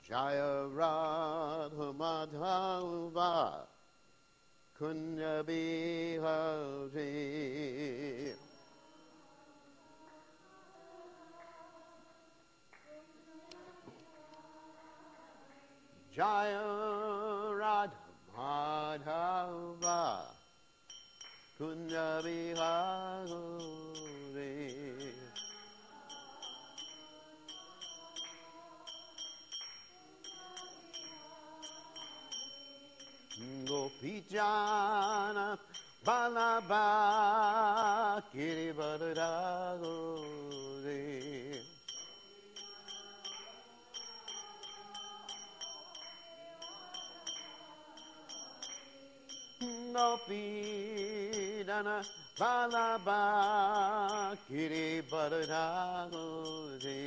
Jaya Radha Madhava Kunya Bihari Jaya Radha Madhava Kunya Bihari Gopijana Balaba Kiribadagore Gopijana Balaba Kiribadagore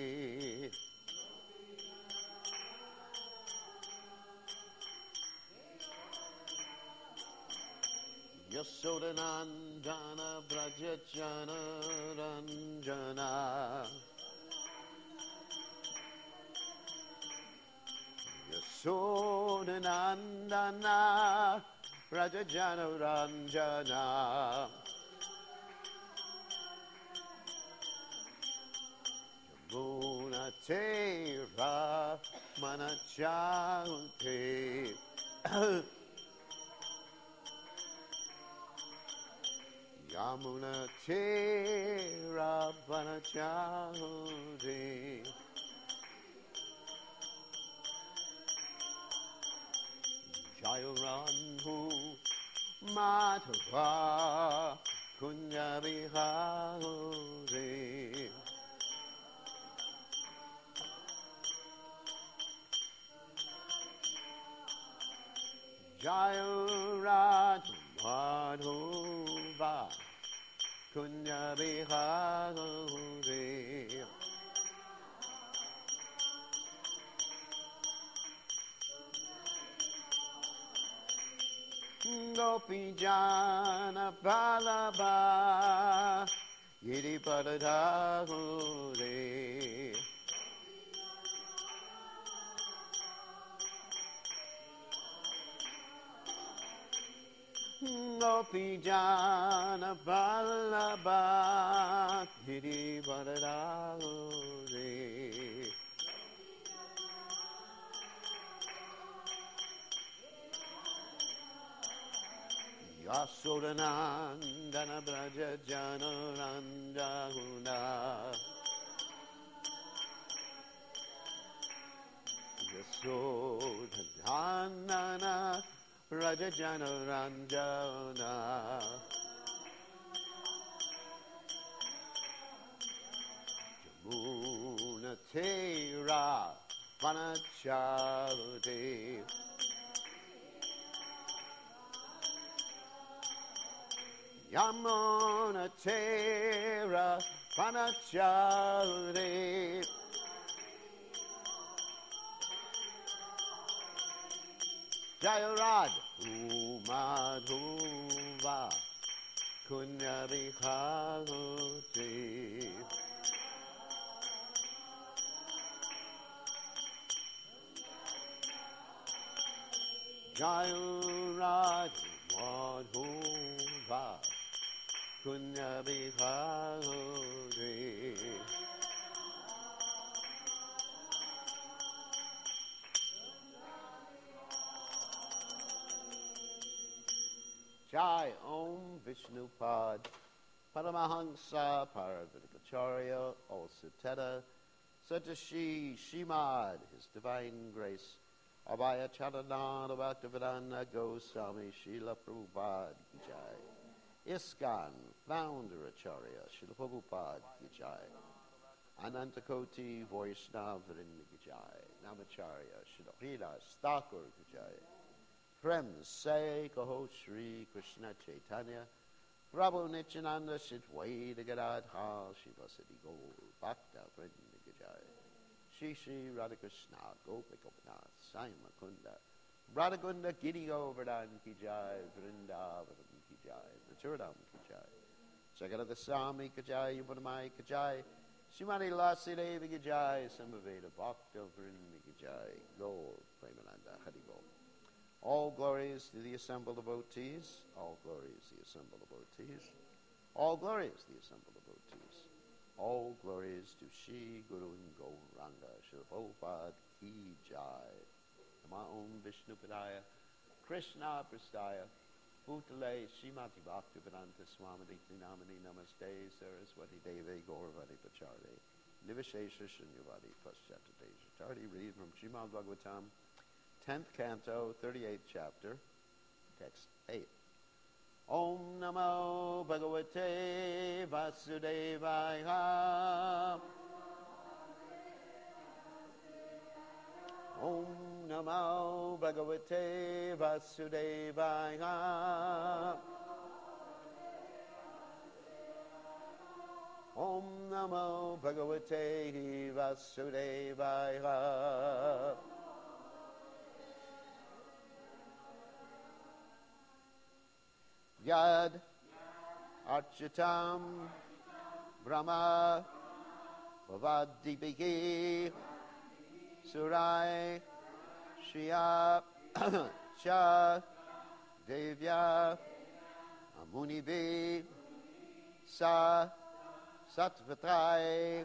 Yasodanandana Brajachana Ranjana Yasodanandana Brajachana Ranjana Jamuna Tera Manachante Yamuna Tera Vanachahudi Jayaranhu Madhava Kunya Bihari Jayaranhu Madhava Kunya Bihari Gopijana Balaba Yiripadadagore Gopijana Balaba Yiripadadagore Yasodanandana Brajajana Ranjahuna Yasodanandana Brajajana Ranjana Jamuna Tera Vanacharte Yamuna Tera Vanachare Jayarad Umadhuva Kunya Bihari Jayarad Madhuva Kunya Bihari Jai Om Vishnupad Paramahansa Paravatikacharya Alsuteta Satashi Shimad His Divine Grace Abhaya Charananda Bhaktivedanta Goswami Srila Prabhupada Ki Jai ISKCON Founder Acharya Srila Prabhupada Ki Jai Anantakoti Vaishnava Vrinda Ki Jai Namacharya Srila Hridas Thakur Ki Jai Friends say Kaho Shri Krishna Chaitanya Prabhu Nityananda Shitvaita Gadadha Shivasati Gaur Bhakta Vrinda Ki Jai Shri Shri Radhakrishna Gopikopanath Sai Makunda Radhakunda Giri Govardhan Ki Jai Vrindavan Ki Jai Maturadam Ki Jai Jagadada Swami Ki Jai Yubanamai Ki Jai Shrimati Lasi Devi Ki Jai Sambhaveda Bhakta Vrinda Ki Jai Go All glories to the assembled devotees. All glories the assembled devotees. All glories the assembled devotees. All glories to Shri Guru Gauranga Srila Prabhupada Ki Jai. Nama Om Vishnu Padaya Krishna Prastaya Bhutale Srimati Bhaktivedanta Swami Namani Namaste Saraswati Devi Gauravati Pachari Nivashesha Shunyavadi Paschata Dejatardi. Read from Srimad Bhagavatam, 10th Canto, 38th Chapter, Text 8. Om Namo Bhagavate Vasudevaya. Om Namo Bhagavate Vasudevaya. Om Namo Bhagavate Vasudevaya. Yad Architam Brahma Bhavadibhiki Surai Shriya Cha Devya Amunivi Sa Satvatrai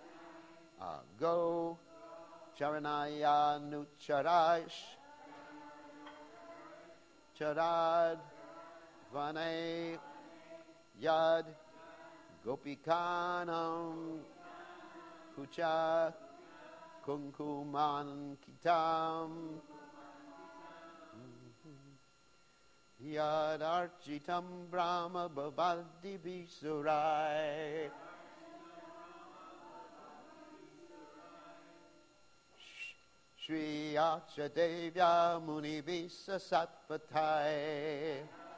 Go Charanaya Nucharash Charad Vane Yad Gopikanam Kucha Kunkuman Kitam Yad Architam Brahma Bhavadi Visurai Shri Achadevya Muni Visa Satpatai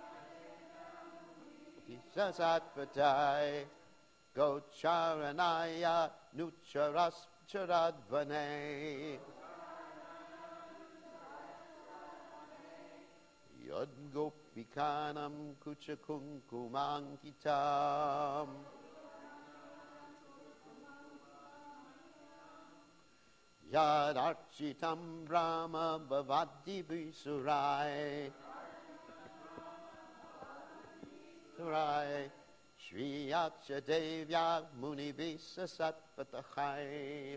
Visa Satpatai Gocharanaya Nucharas Charadvane Yad Gopikanam Kuchakunkumankitam Yad Architam Brahma Bhavadi Visurai Surai Shri Achadevya Muni Visa Satpatachai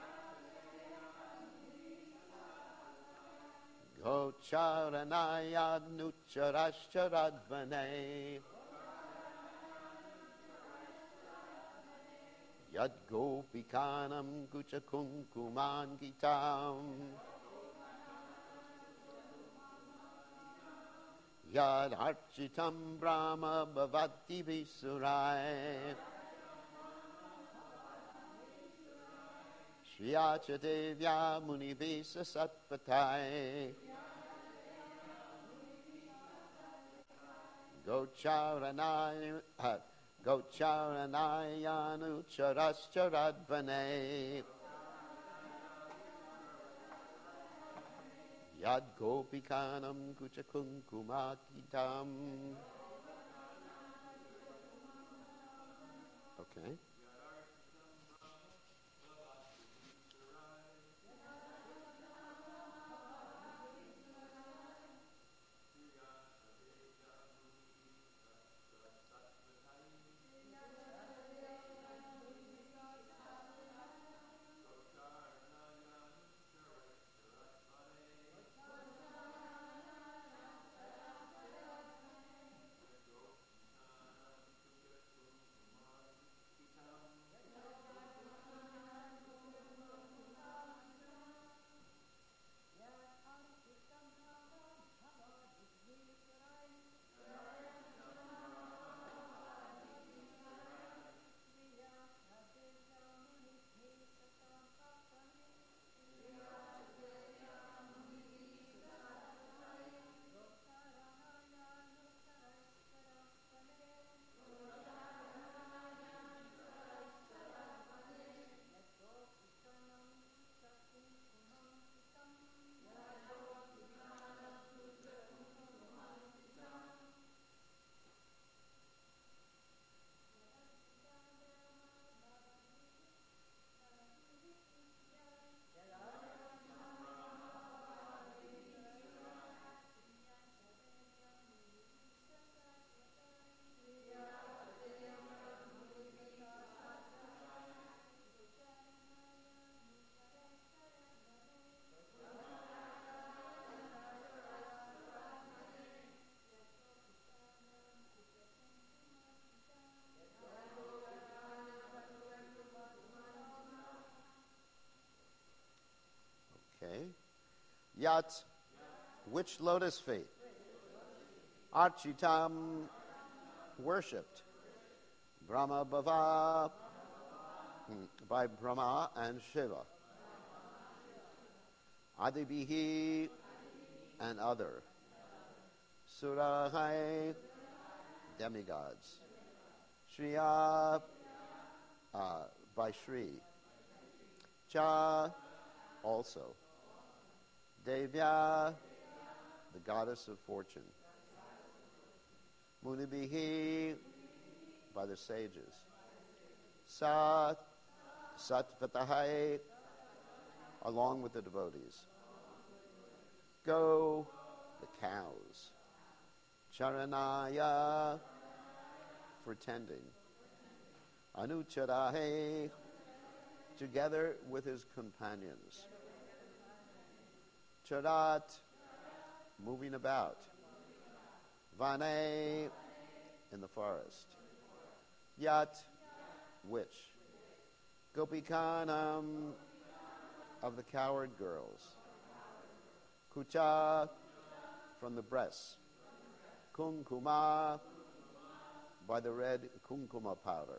Gocharanaya Nucharashcharadvane Yad Gopikanam Kuchakunkuman Gitam Yad Architam Brahma Bhavati Visurai Shri Achadevya Muni Visa Satpatai Gocharanaya Nucharashcharadvane Yad Gopikanam Kuchakunkumakitam. Okay. Okay. Yat, which lotus feet? Architam, worshipped. Brahma Bhava, by Brahma and Shiva. Adibihi, and other. Surahai, demigods. Shriya, by Shri. Cha, also. Devya, the goddess of fortune. Munibihi, by the sages. Sat, Satvatahai, along with the devotees. Go, the cows. Charanaya, for tending. Anucharahe, together with his companions. Charat, moving about. Vane, in the forest. Yat, which? Gopikanam, of the coward girls. Kucha, from the breasts. Kumkuma, by the red kumkuma powder.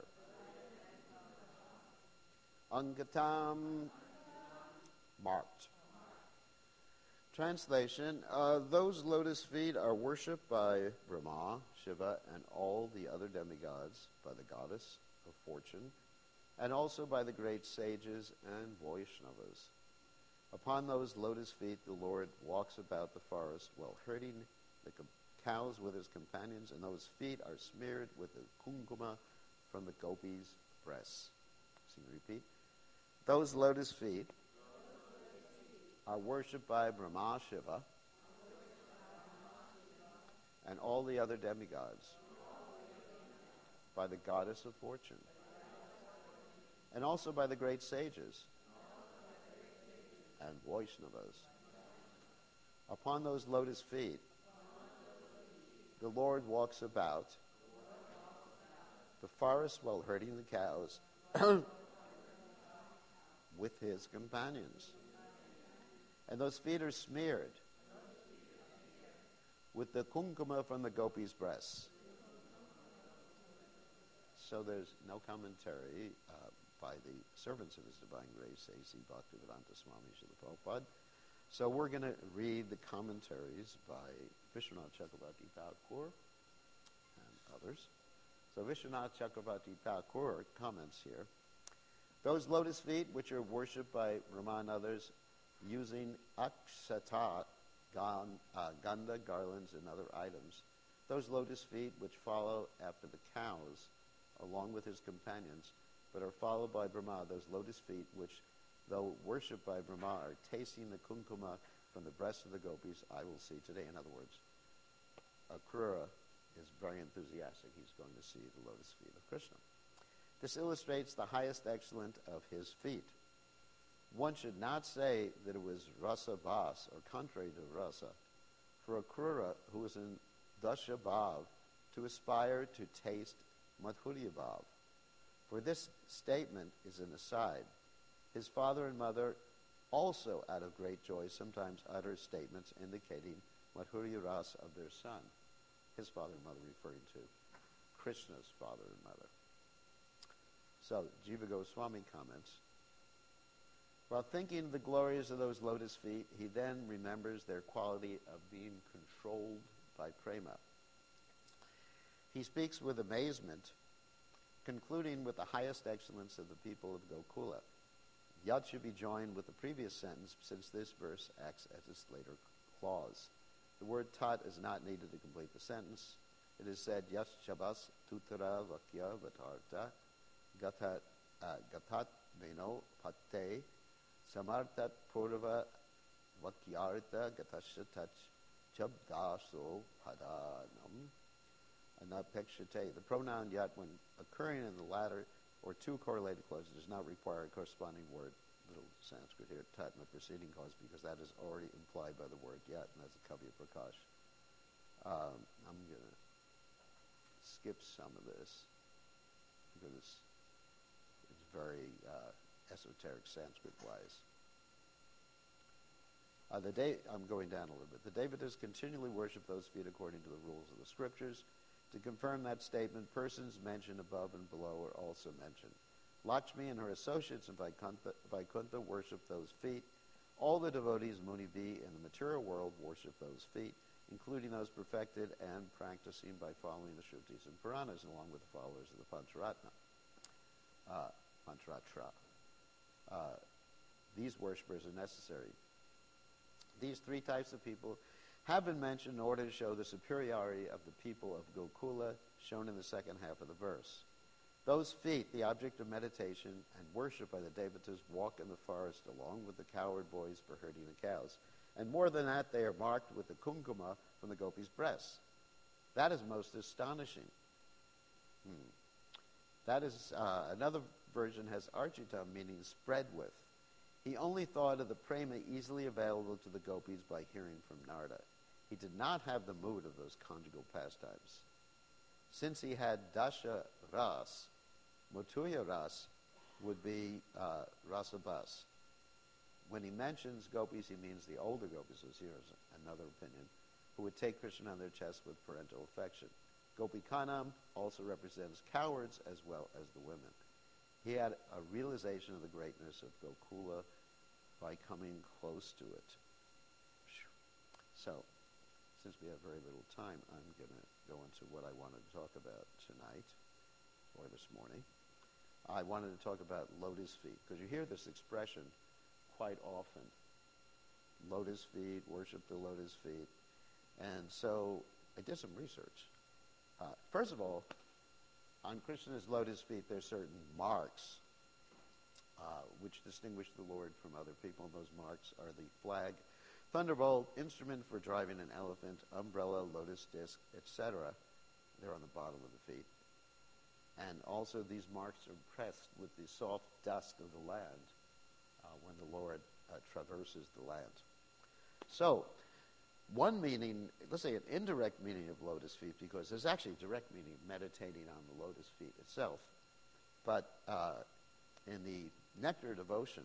Angatam, marked. Translation, those lotus feet are worshipped by Brahma, Shiva, and all the other demigods, by the goddess of fortune, and also by the great sages and Vaishnavas. Upon those lotus feet the Lord walks about the forest while herding the cows with his companions, and those feet are smeared with the kumkuma from the gopis' breasts. So you repeat. Those lotus feet are worshipped by Brahma, Shiva, and all the other demigods, by the goddess of fortune, and also by the great sages and Vaishnavas. Upon those lotus feet, the Lord walks about the forest while herding the cows with his companions. And those feet are smeared with the kumkuma from the gopis' breasts. So there's no commentary by the servants of His Divine Grace, A.C. Bhaktivedanta Swami Srila Prabhupada. So we're going to read the commentaries by Vishwanath Chakravarti Thakur and others. So Vishwanath Chakravarti Thakur comments here. Those lotus feet which are worshipped by Brahma and others using akshata, ganda, garlands, and other items, those lotus feet which follow after the cows along with his companions, but are followed by Brahma, those lotus feet which, though worshipped by Brahma, are tasting the kumkuma from the breasts of the gopis, I will see today. In other words, Akrura is very enthusiastic. He's going to see the lotus feet of Krishna. This illustrates the highest excellence of his feet. One should not say that it was rasa bhas, or contrary to rasa, for Akrura, who was in dasha bhav, to aspire to taste madhurya bhav. For this statement is an aside. His father and mother also, out of great joy, sometimes utter statements indicating madhurya rasa of their son. His father and mother referring to Krishna's father and mother. So, Jiva Goswami comments, while thinking of the glories of those lotus feet, he then remembers their quality of being controlled by prema. He speaks with amazement, concluding with the highest excellence of the people of Gokula. Yat should be joined with the previous sentence, since this verse acts as its later clause. The word tat is not needed to complete the sentence. It is said, Yas chabas tutara vakya vatarta gatat meno patte samartat purva vakyarta gatashatach chabdaso padanam anapekshate. The pronoun yat, when occurring in the latter or two correlated clauses, does not require a corresponding word, little Sanskrit here, tat, in the preceding clause, because that is already implied by the word yat, and that's a kavya prakash. I'm going to skip some of this because it's very esoteric Sanskrit-wise. I'm going down a little bit. The Devatas continually worship those feet according to the rules of the scriptures. To confirm that statement, persons mentioned above and below are also mentioned. Lakshmi and her associates in Vaikuntha worship those feet. All the devotees, Muni V, in the material world worship those feet, including those perfected and practicing by following the Shrutis and Puranas, along with the followers of the Pancharatra. These worshippers are necessary. These three types of people have been mentioned in order to show the superiority of the people of Gokula, shown in the second half of the verse. Those feet, the object of meditation and worship by the Devatas, walk in the forest along with the cowherd boys for herding the cows. And more than that, they are marked with the kumkuma from the gopis' breasts. That is most astonishing. That is, another version has architam, meaning spread with. He only thought of the prema easily available to the gopis by hearing from Narada. He did not have the mood of those conjugal pastimes. Since he had dasha ras, Matuya ras would be rasabas. When he mentions gopis, he means the older gopis, as here's another opinion, who would take Krishna on their chest with parental affection. Gopikanam also represents cowards as well as the women. He had a realization of the greatness of Gokula by coming close to it. So, since we have very little time, I'm going to go into what I wanted to talk about tonight, or this morning. I wanted to talk about lotus feet, because you hear this expression quite often. Lotus feet, worship the lotus feet. And so I did some research. First of all, on Krishna's lotus feet, there's certain marks which distinguish the Lord from other people. Those marks are the flag, thunderbolt, instrument for driving an elephant, umbrella, lotus disc, etc. They're on the bottom of the feet. And also these marks are pressed with the soft dust of the land when the Lord traverses the land. So, one meaning, let's say an indirect meaning of lotus feet, because there's actually a direct meaning of meditating on the lotus feet itself. But in the nectar devotion,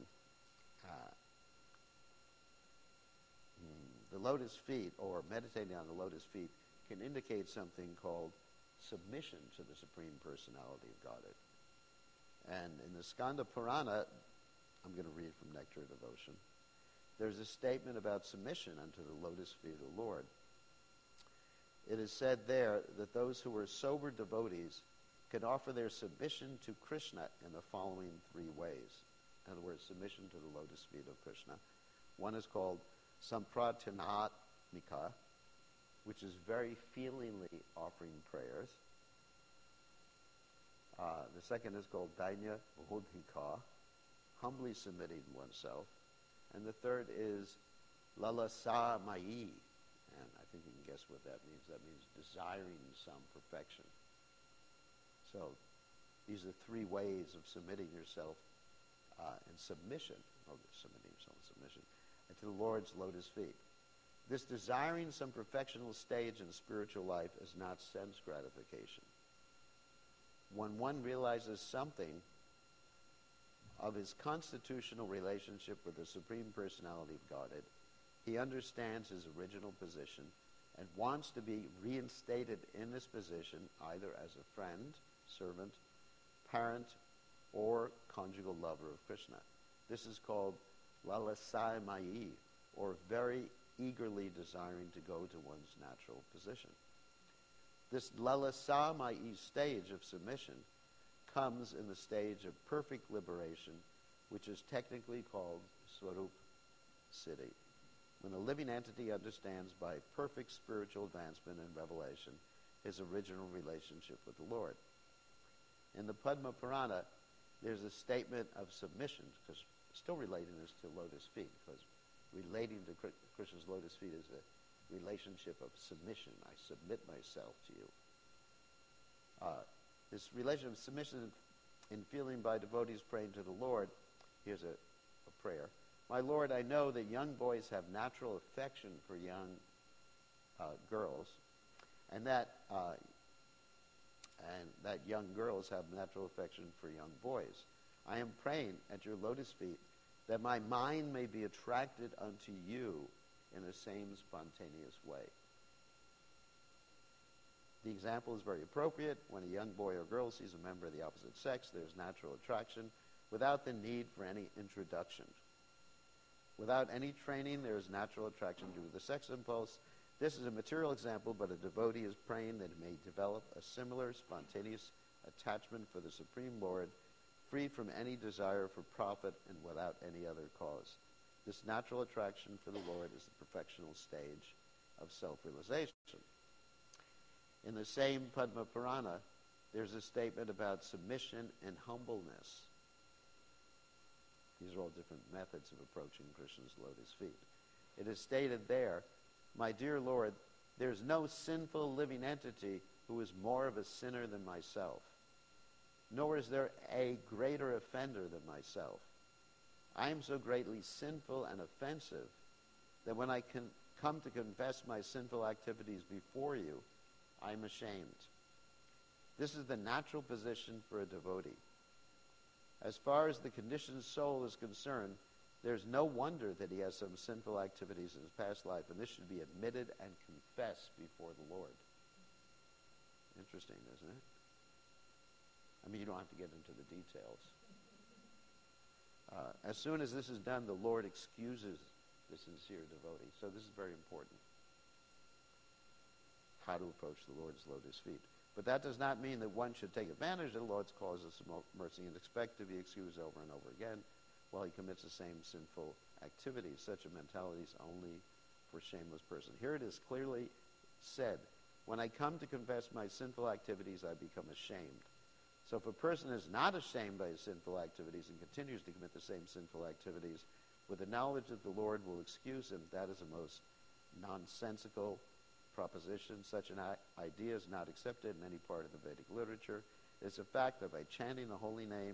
the lotus feet, or meditating on the lotus feet, can indicate something called submission to the Supreme Personality of Godhead. And in the Skanda Purana, I'm going to read from Nectar Devotion, there's a statement about submission unto the lotus feet of the Lord. It is said there that those who are sober devotees can offer their submission to Krishna in the following three ways. In other words, submission to the lotus feet of Krishna. One is called Sampratinatmika, which is very feelingly offering prayers. The second is called Dainya Bodhika, humbly submitting oneself. And the third is Lalasa Mayi, and I think you can guess what that means. That means desiring some perfection. So these are three ways of submitting yourself in submission, submitting yourself in submission, to the Lord's lotus feet. This desiring some perfectional stage in spiritual life is not sense gratification. When one realizes something of his constitutional relationship with the Supreme Personality of Godhead, he understands his original position and wants to be reinstated in this position either as a friend, servant, parent, or conjugal lover of Krishna. This is called Lalasai Mayi, or very eagerly desiring to go to one's natural position. This Lalasa Mayi stage of submission comes in the stage of perfect liberation, which is technically called Swarup Siddhi, when a living entity understands by perfect spiritual advancement and revelation his original relationship with the Lord. In the Padma Purana, there's a statement of submission, because still relating this to lotus feet, because relating to Krishna's lotus feet is a relationship of submission. I submit myself to you. This relation of submission in feeling by devotees praying to the Lord, here's a prayer. My Lord, I know that young boys have natural affection for young girls, and that young girls have natural affection for young boys. I am praying at your lotus feet that my mind may be attracted unto you in the same spontaneous way. The example is very appropriate. When a young boy or girl sees a member of the opposite sex, there's natural attraction without the need for any introduction. Without any training, there is natural attraction due to the sex impulse. This is a material example, but a devotee is praying that he may develop a similar spontaneous attachment for the Supreme Lord, free from any desire for profit and without any other cause. This natural attraction for the Lord is the perfectional stage of self-realization. In the same Padma Purana, there's a statement about submission and humbleness. These are all different methods of approaching Krishna's lotus feet. It is stated there, my dear Lord, there's no sinful living entity who is more of a sinner than myself, nor is there a greater offender than myself. I am so greatly sinful and offensive that when I can come to confess my sinful activities before you, I'm ashamed. This is the natural position for a devotee. As far as the conditioned soul is concerned, there's no wonder that he has some sinful activities in his past life, and this should be admitted and confessed before the Lord. Interesting, isn't it? I mean, you don't have to get into the details. As soon as this is done, the Lord excuses the sincere devotee. So this is very important. How to approach the Lord's lotus feet. But that does not mean that one should take advantage of the Lord's causes of mercy and expect to be excused over and over again while he commits the same sinful activities. Such a mentality is only for a shameless person. Here it is clearly said, when I come to confess my sinful activities, I become ashamed. So if a person is not ashamed by his sinful activities and continues to commit the same sinful activities with the knowledge that the Lord will excuse him, that is a most nonsensical proposition. Such an idea is not accepted in any part of the Vedic literature. It's a fact that by chanting the holy name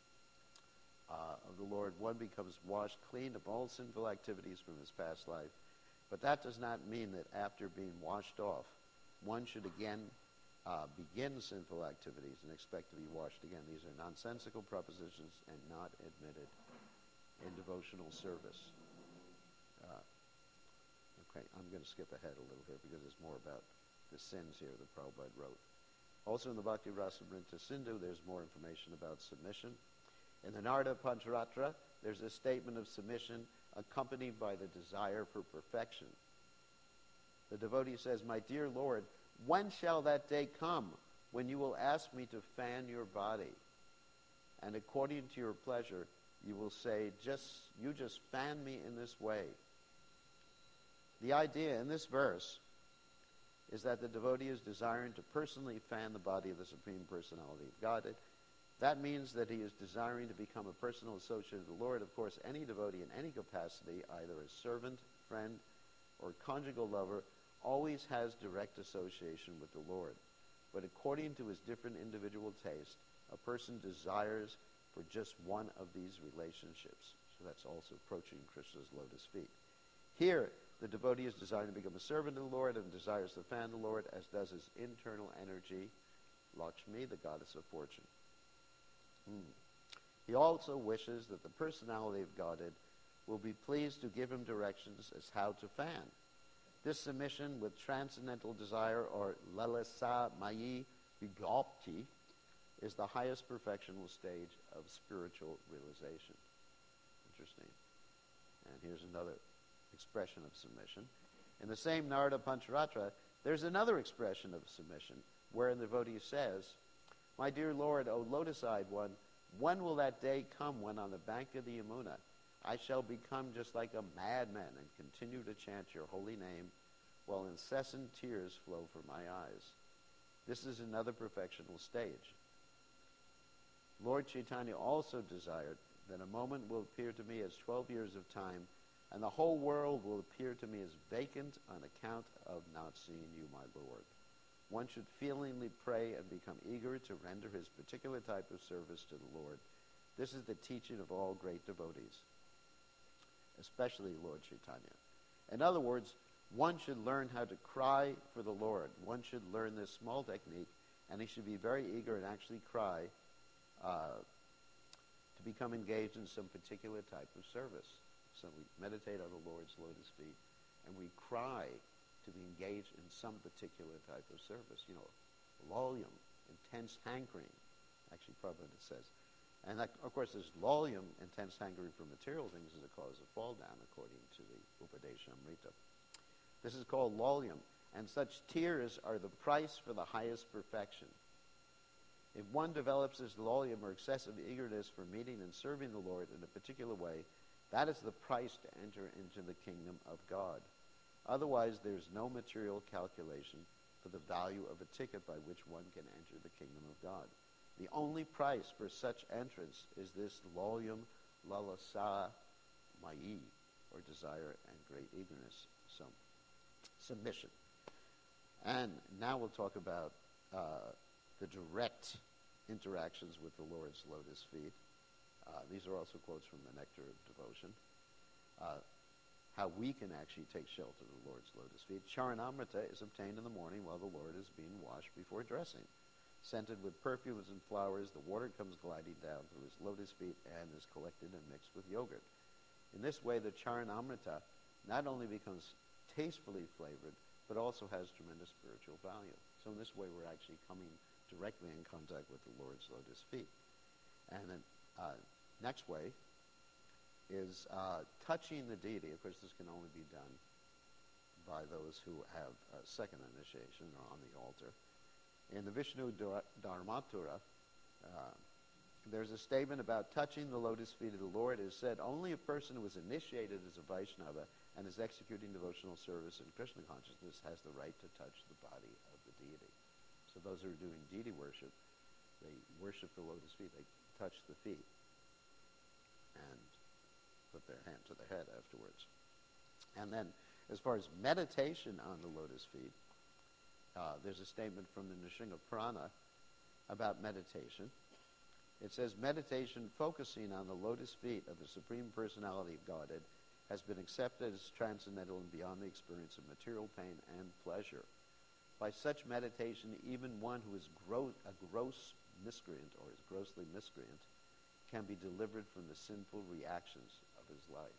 of the Lord, one becomes washed clean of all sinful activities from his past life. But that does not mean that after being washed off, one should again begin sinful activities and expect to be washed again. These are nonsensical propositions and not admitted in devotional service. Okay, I'm going to skip ahead a little here because there's more about the sins here that Prabhupada wrote. Also in the Bhakti Rasamrita Sindhu, there's more information about submission. In the Narada Pancharatra, there's a statement of submission accompanied by the desire for perfection. The devotee says, my dear Lord, when shall that day come when you will ask me to fan your body? And according to your pleasure, you will say, you just fan me in this way. The idea in this verse is that the devotee is desiring to personally fan the body of the Supreme Personality of Godhead. That means that he is desiring to become a personal associate of the Lord. Of course, any devotee in any capacity, either as servant, friend, or conjugal lover, always has direct association with the Lord. But according to his different individual taste, a person desires for just one of these relationships. So that's also approaching Krishna's lotus feet. Here, the devotee is desiring to become a servant of the Lord and desires to fan the Lord, as does his internal energy, Lakshmi, the goddess of fortune. He also wishes that the personality of Godhead will be pleased to give him directions as how to fan. This submission with transcendental desire, or lalasa mayi vigopti, is the highest perfectional stage of spiritual realization. Interesting. And here's another expression of submission. In the same Narada Pancharatra, there's another expression of submission, wherein the devotee says, my dear Lord, O lotus-eyed one, when will that day come when on the bank of the Yamuna I shall become just like a madman and continue to chant your holy name while incessant tears flow from my eyes? This is another perfectional stage. Lord Chaitanya also desired that a moment will appear to me as 12 years of time, and the whole world will appear to me as vacant on account of not seeing you, my Lord. One should feelingly pray and become eager to render his particular type of service to the Lord. This is the teaching of all great devotees, especially Lord Chaitanya. In other words, one should learn how to cry for the Lord. One should learn this small technique, and he should be very eager and actually cry to to become engaged in some particular type of service. So we meditate on the Lord's lotus feet, and we cry to be engaged in some particular type of service. Lolium, intense hankering. Actually, Prabhupada says. And that, of course, this lolium, intense hankering for material things, is a cause of fall down, according to the Upadeshamrita. This is called lolium, and such tears are the price for the highest perfection. If one develops this lolium or excessive eagerness for meeting and serving the Lord in a particular way, that is the price to enter into the kingdom of God. Otherwise, there's no material calculation for the value of a ticket by which one can enter the kingdom of God. The only price for such entrance is this lolium lalasa mai, or desire and great eagerness, so submission. And now we'll talk about the direct interactions with the Lord's lotus feet. These are also quotes from the Nectar of Devotion. How we can actually take shelter of the Lord's lotus feet. Charanamrita is obtained in the morning while the Lord is being washed before dressing. Scented with perfumes and flowers, the water comes gliding down through his lotus feet and is collected and mixed with yogurt. In this way, the Charanamrita not only becomes tastefully flavored, but also has tremendous spiritual value. So in this way, we're actually coming directly in contact with the Lord's lotus feet. And then next way is touching the deity. Of course, this can only be done by those who have a second initiation or on the altar. In the Vishnu Dharmatura, there's a statement about touching the lotus feet of the Lord. It is said, only a person who is initiated as a Vaishnava and is executing devotional service in Krishna consciousness has the right to touch the body of the deity. So those who are doing deity worship, they worship the lotus feet. They touch the feet and put their hand to the head afterwards. And then, as far as meditation on the lotus feet, there's a statement from the Nrsimha Purana about meditation. It says, meditation focusing on the lotus feet of the Supreme Personality of Godhead has been accepted as transcendental and beyond the experience of material pain and pleasure. By such meditation, even one who is a gross miscreant or is grossly miscreant can be delivered from the sinful reactions of his life.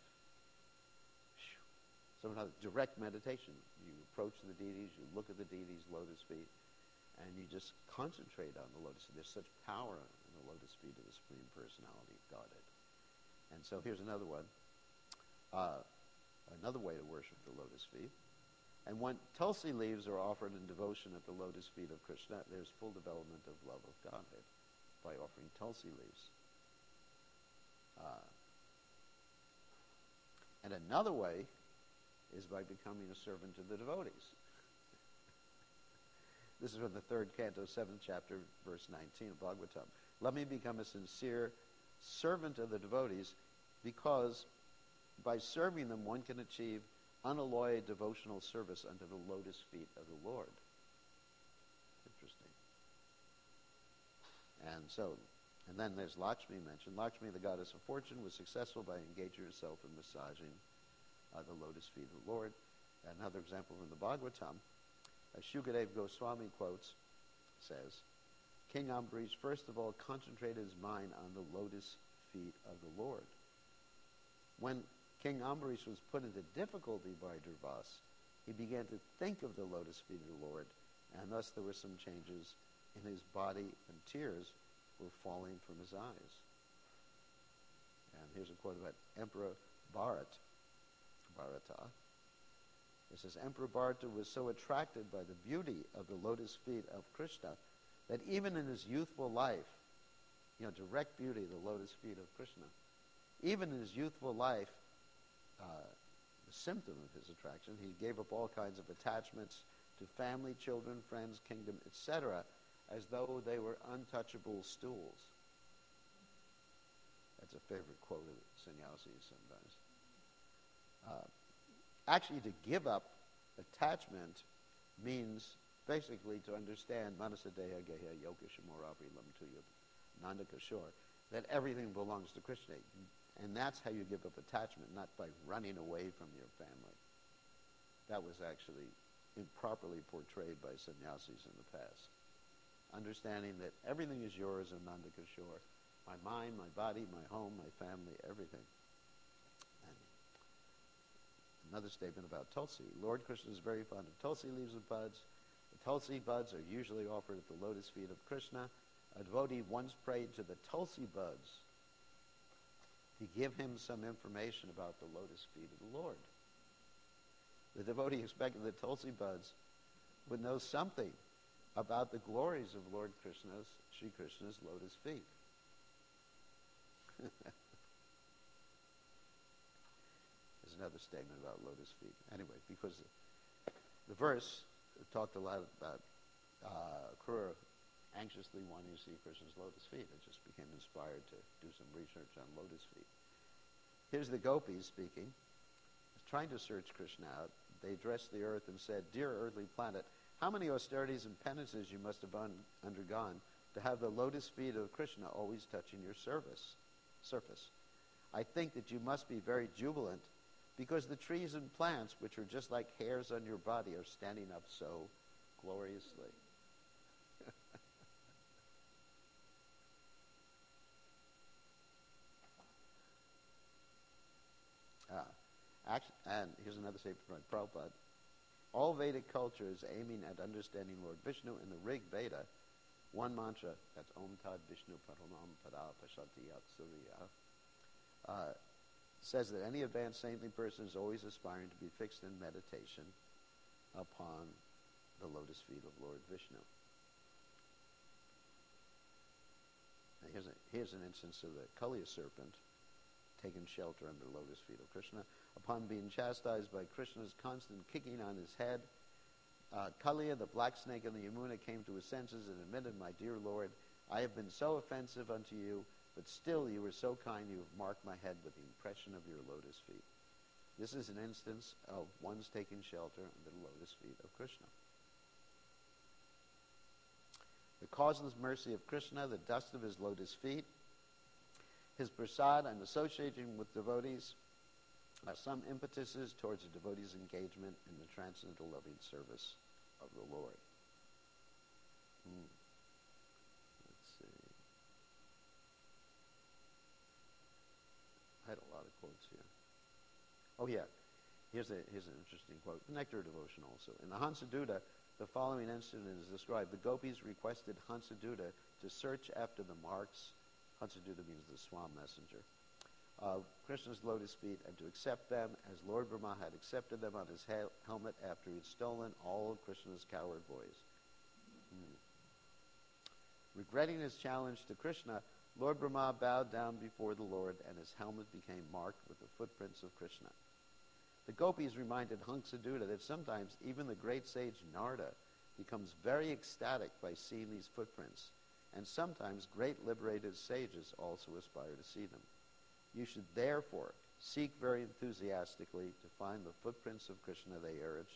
So another direct meditation. You approach the deities, you look at the deities' lotus feet, and you just concentrate on the lotus feet. There's such power in the lotus feet of the Supreme Personality of Godhead. And so here's another one. Another way to worship the lotus feet. And when tulsi leaves are offered in devotion at the lotus feet of Krishna, there's full development of love of Godhead by offering tulsi leaves. And another way is by becoming a servant of the devotees. This is from the 3rd canto, 7th chapter, verse 19 of Bhagavatam. Let me become a sincere servant of the devotees, because by serving them one can achieve unalloyed devotional service unto the lotus feet of the Lord. Interesting. And then there's Lakshmi mentioned. Lakshmi, the goddess of fortune, was successful by engaging herself in massaging the lotus feet of the Lord. Another example from the Bhagavatam, Shukadev Goswami quotes, says, King Ambarish first of all concentrated his mind on the lotus feet of the Lord. When King Ambarish was put into difficulty by Durvas, he began to think of the lotus feet of the Lord, and thus there were some changes in his body, and tears were falling from his eyes. And here's a quote about Emperor Bharata. It says, Emperor Bharata was so attracted by the beauty of the lotus feet of Krishna that even in his youthful life, direct beauty, the lotus feet of Krishna, even in his youthful life, the symptom of his attraction, he gave up all kinds of attachments to family, children, friends, kingdom, etc., as though they were untouchable stools. That's a favorite quote of sannyasis sometimes. Actually, to give up attachment means basically to understand Manasadeha Geha Yoga Shimorapi Lamtuya Nandaka Shore, that everything belongs to Krishna. And that's how you give up attachment, not by running away from your family. That was actually improperly portrayed by sannyasis in the past. Understanding that everything is yours in Nandaka Shore, my mind, my body, my home, my family, everything. And another statement about Tulsi. Lord Krishna is very fond of Tulsi leaves and buds. The Tulsi buds are usually offered at the lotus feet of Krishna. A devotee once prayed to the Tulsi buds to give him some information about the lotus feet of the Lord. The devotee expected the Tulsi buds would know something about the glories of Lord Krishna's, Sri Krishna's lotus feet. There's another statement about lotus feet. Anyway, because the verse talked a lot about Krura anxiously wanting to see Krishna's lotus feet. I just became inspired to do some research on lotus feet. Here's the gopis speaking, trying to search Krishna out. They addressed the earth and said, "Dear earthly planet, how many austerities and penances you must have undergone to have the lotus feet of Krishna always touching your surface. I think that you must be very jubilant because the trees and plants, which are just like hairs on your body, are standing up so gloriously." And here's another statement from Prabhupada. All Vedic culture is aiming at understanding Lord Vishnu. In the Rig Veda, one mantra, that's Om Tad Vishnu Paramam Pada Pashanti Yat Surya, says that any advanced saintly person is always aspiring to be fixed in meditation upon the lotus feet of Lord Vishnu. Now here's an instance of the Kaliya serpent taking shelter under the lotus feet of Krishna. Upon being chastised by Krishna's constant kicking on his head, Kaliya, the black snake in the Yamuna, came to his senses and admitted, "My dear Lord, I have been so offensive unto you, but still you were so kind you have marked my head with the impression of your lotus feet." This is an instance of one's taking shelter under the lotus feet of Krishna. The causeless mercy of Krishna, the dust of his lotus feet, his prasad, and associating with devotees are some impetuses towards a devotee's engagement in the transcendental loving service of the Lord. Let's see. I had a lot of quotes here. Oh yeah, here's an interesting quote. The Nectar Devotion also. In the Hansadutta, the following incident is described. The gopis requested Hansadutta to search after the marks. Hansadutta means the swan messenger. Of Krishna's lotus feet, and to accept them as Lord Brahma had accepted them on his helmet after he had stolen all of Krishna's cowherd boys. Regretting his challenge to Krishna, Lord Brahma bowed down before the Lord, and his helmet became marked with the footprints of Krishna. The gopis reminded Hansadutta that sometimes even the great sage Narada becomes very ecstatic by seeing these footprints, and sometimes great liberated sages also aspire to see them. You should therefore seek very enthusiastically to find the footprints of Krishna, they urged.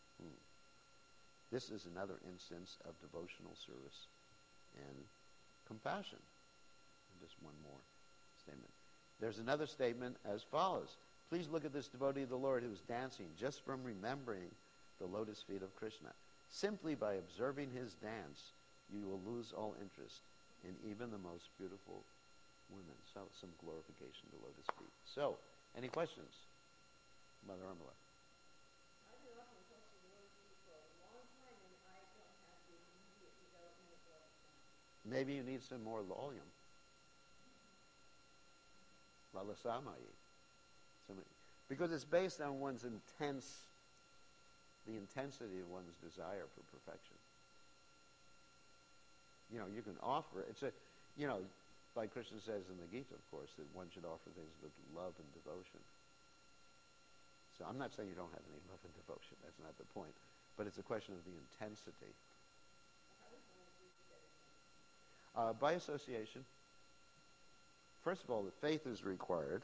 This is another instance of devotional service and compassion. And just one more statement. There's another statement as follows. Please look at this devotee of the Lord who is dancing just from remembering the lotus feet of Krishna. Simply by observing his dance, you will lose all interest in even the most beautiful women. So, some glorification to lotus feet. So, any questions? Mother Amala. I've been offering Tulsi the lotus feet for a long time, and I don't have the immediate development of love. Maybe you need some more volume. Lalasamayi. Because it's based on one's the intensity of one's desire for perfection. You can offer, like Krishna says in the Gita, of course, that one should offer things with love and devotion. So I'm not saying you don't have any love and devotion. That's not the point. But it's a question of the intensity. By association. First of all, the faith is required.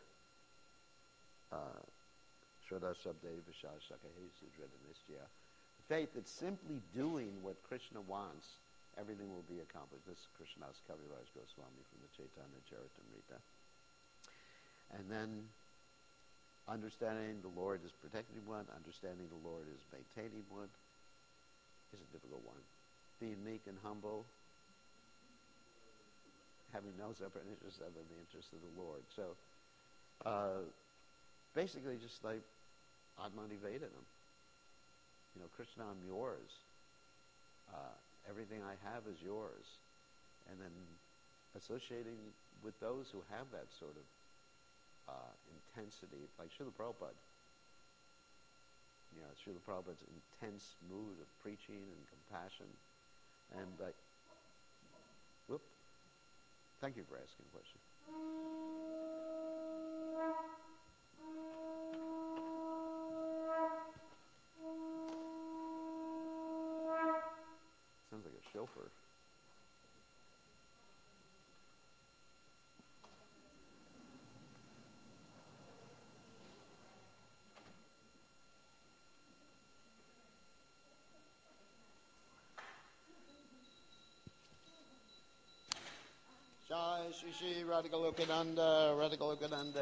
Shraddha Shabde Vishas Shakahe Sudreda Nistya. Faith that's simply doing what Krishna wants, everything will be accomplished. This is Krishnadas Kaviraj Goswami from the Chaitanya Charitamrita. And then understanding the Lord is protecting one, understanding the Lord is maintaining one is a difficult one. Being meek and humble. having no separate interest other than the interest of the Lord. So basically just like Atmani Vedanam. Krishna, I'm yours. Everything I have is yours. And then associating with those who have that sort of intensity, like Srila Prabhupada. Srila Prabhupada's intense mood of preaching and compassion. And thank you for asking a question. Sounds like a chauffeur. Jai Shri Shri Radhikalokananda, Radhikalokananda.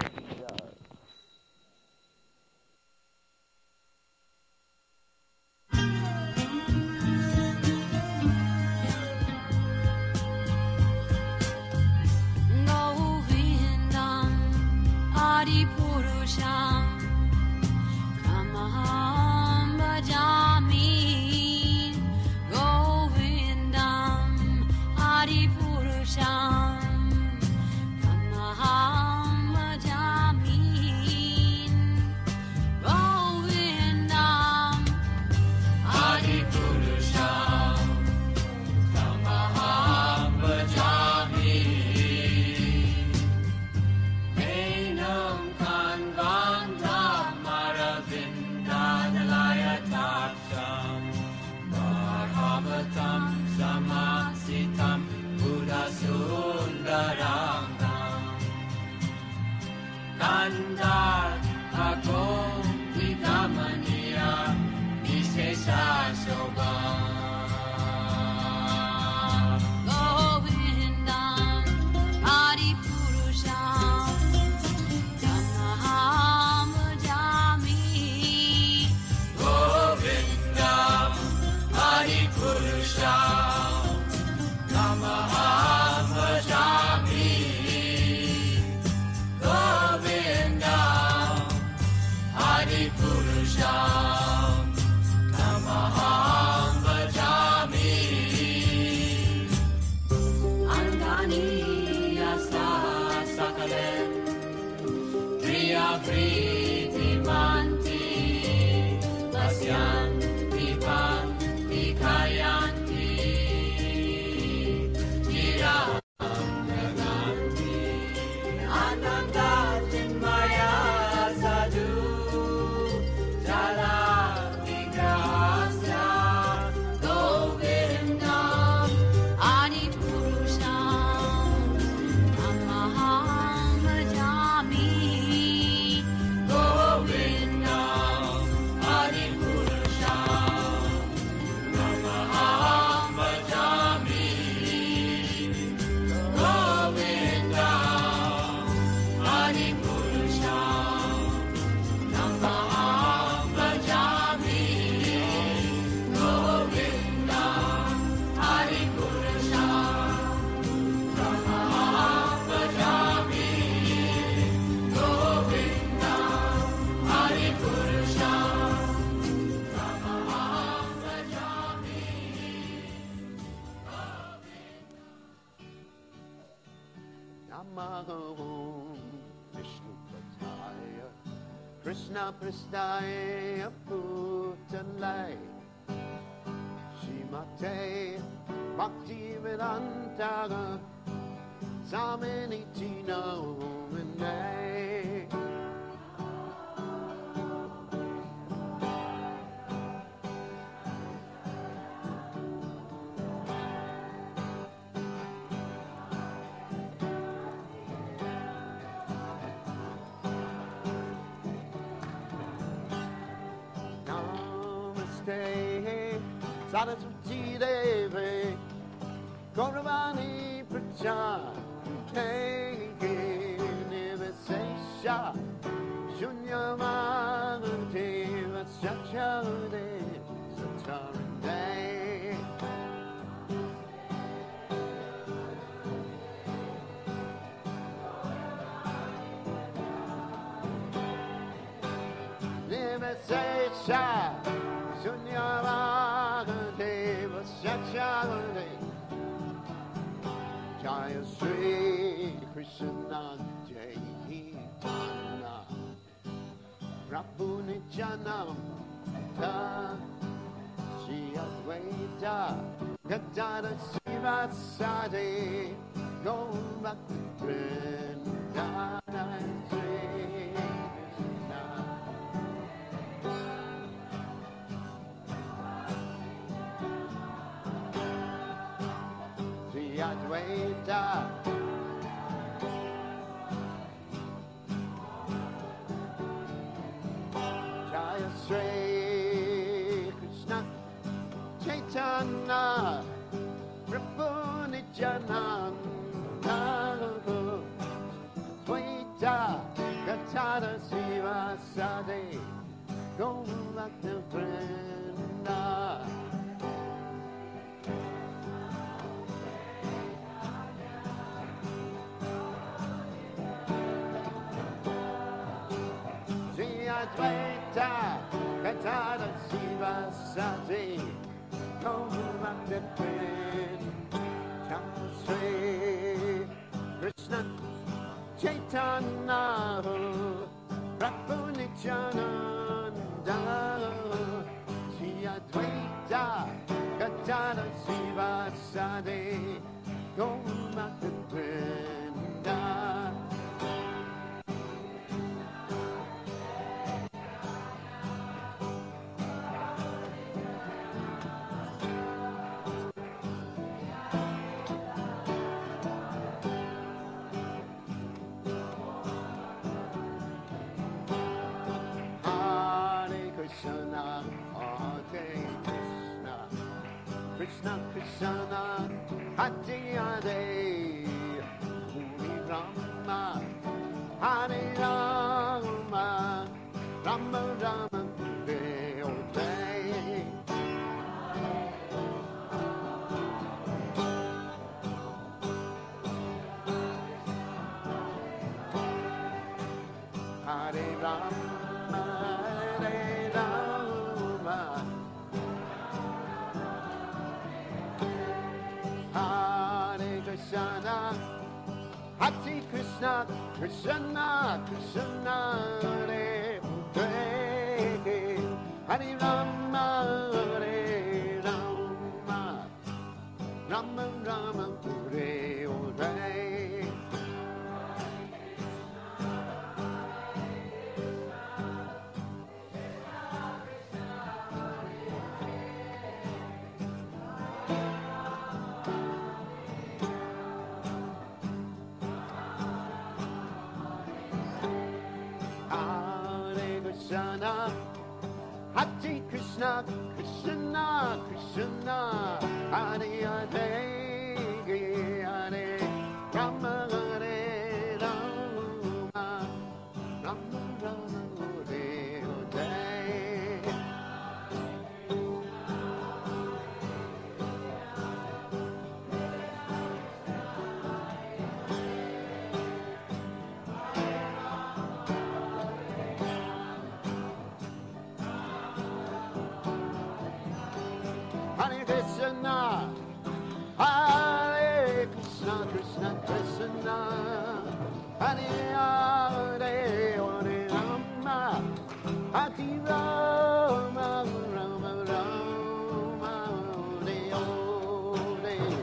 Krishna Prasthaya Bhutanlai Shrimate Bhakti Vedanta Samini Tino Mene Saraswati Devi Gauravani Prachate Nivasesha Shunyamante Vasachade Satarande Jaya Sri Krishna Chaitanya Prabhu Nityananda Shri Advaita Gadada Srivasadi Gaurabhakta Vrindana Sri Krishna Sri Advaita Jaya Sri Krishna Chaitanya Prabhu Nityananda Advaita Gadada Srivasadi Gaurabhakta Vrindana Sri Advaita Gadada Srivasadi Gaurabhakta Vrindana Sri Krishna Chaitanya Prabhu Nityananda Sri Advaita Gadada Srivasadi Gaurabhakta Vrindana Hare Krishna, Krishna Krishna, Hare Hare, Hare Rama, Hare Rama, Rama Rama, Hare Hare. Hare Rama, Hare Rama, Hare Krishna, Hare Krishna, Krishna Krishna, Hare Hare, Hare Rama, Hare Rama, Rama Rama, Hare Hare. Hare Krishna, Hare Krishna, Krishna Krishna, Hare Hare, Hare Rama, Hare Rama, Rama Rama, Hare Hare. Hare Krishna, Hare Krishna, Krishna Krishna, Hare Hare, Hare Rama, Hare Rama, Rama Rama, Hare Hare.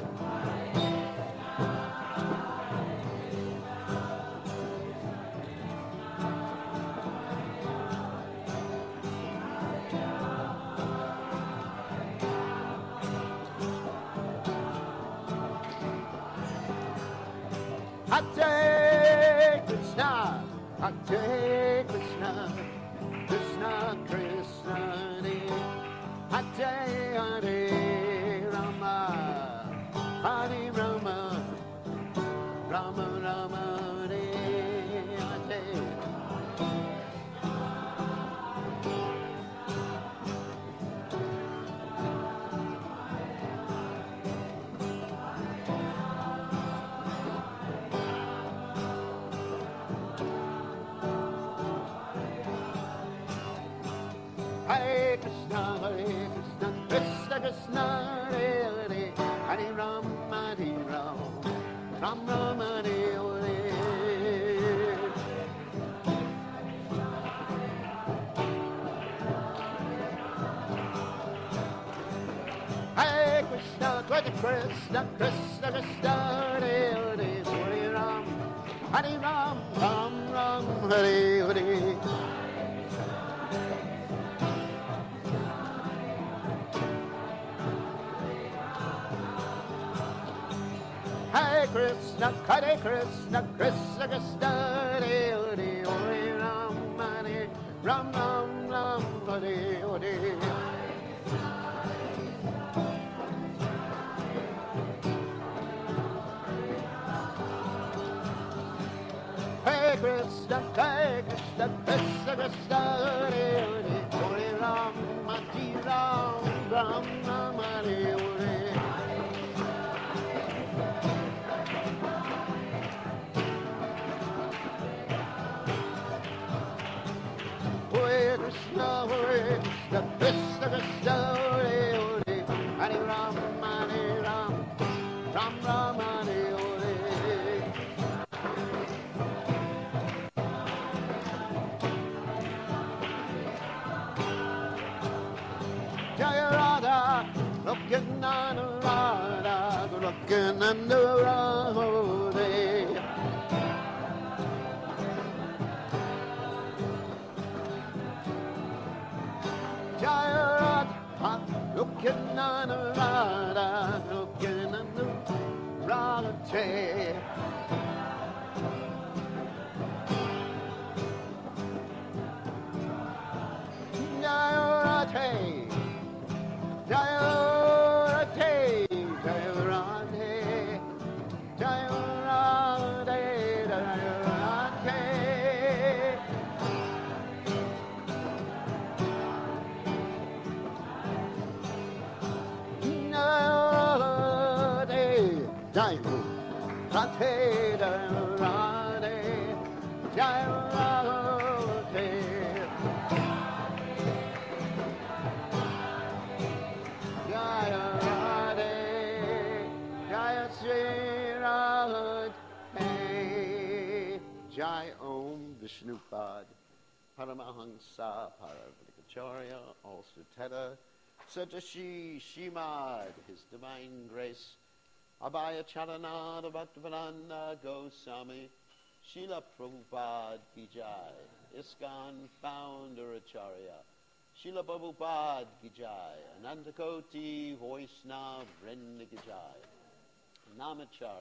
Hare Krishna, Hare Krishna, Krishna Krishna, Hare Hare Rama, Hare Rama, Rama Rama, Hare Hare. Hare Krishna, Krishna Krishna, Hare Hare, Hare Rama, Hare Rama, Ram Ram Hare Hare. Hare Krishna, Krishna, Krishna, Krishna, Hare Hare, Hare Ram, Hare Ram, Ram Ram, Hare Hare. Hare Krishna, Krishna, Krishna, Hare Hare, Hare Ram, Hare Ram, Ram Ram, Hare Hare. Hare Krishna, Krishna, Krishna, Hare Hare, Hare Ram, Hare Ram, Ram Ram, Hare Hare. Hare Krishna, Krishna, Krishna, Hare Hare, Hare Ram, Ram Ram, Hare Hare. Jaya Radha, looking on Radha, looking on the Radha. Jaya Radha, looking on Radha, looking on the Radha. Jaya Radha, Jaya Radha, Jaya Radha, Jaya Radha, Jaya Radha. Jai Radhe, Jai Radhe, Jai Radhe. Jai Radhe, Jai Sri Radhe. Jai Om Vishnupad, Paramahansa, Paravalikacharya, all Suteta, Satashi Shimad, His Divine Grace, Abhaya Charanada Bhaktivedanta Goswami, Srila Prabhupada Ki Jai, ISKCON Founder Acharya, Srila Prabhupada Ki Jai, Anantakoti Vaishnava Vrinda Ki Jai, Namacharya.